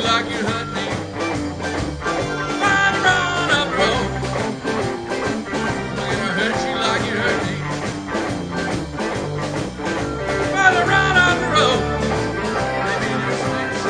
like you hurt me. Trying to run up the road. I'm gonna hurt you like you hurt me. Trying to run up the road. Maybe this makes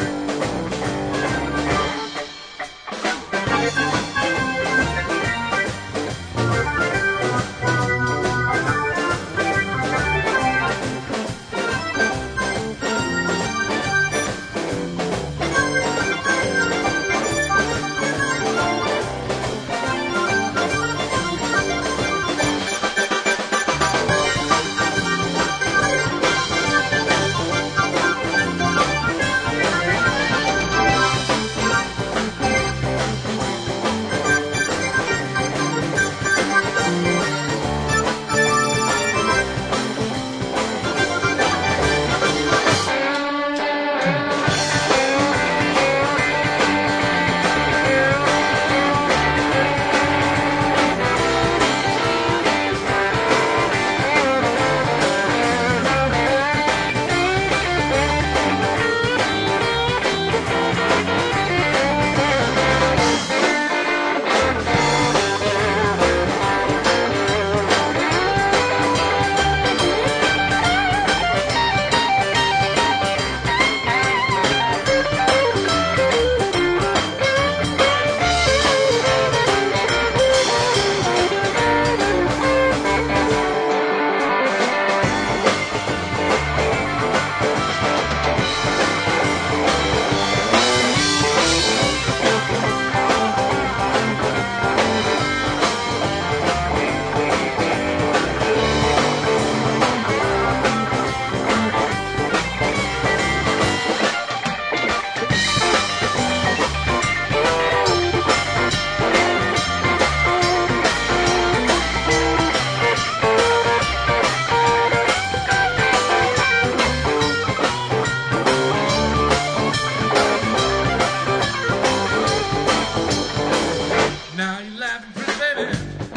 now you're laughing, pretty baby.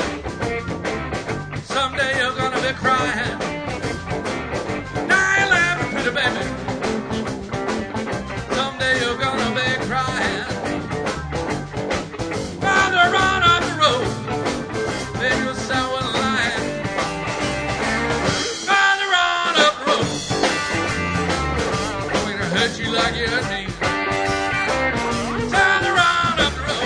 Someday you're gonna be crying. Now you're laughing, pretty baby. Someday you're gonna be crying. Father, run up the road. Baby, you're sour lying. Father, run up the road. I'm gonna hurt you like you hurt me. Father, run up the road.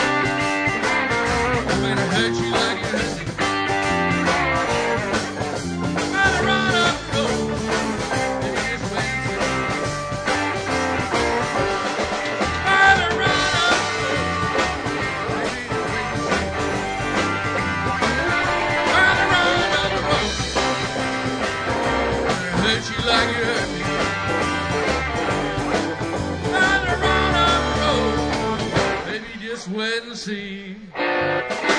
I'm gonna hurt you like you hurt me. Father, run up the road. Maybe this way you see. Father, run up the road. Maybe this way you see. Father, run up the road. I'm gonna hurt you like you hurt me. Father, run up the road. Maybe just wait and see.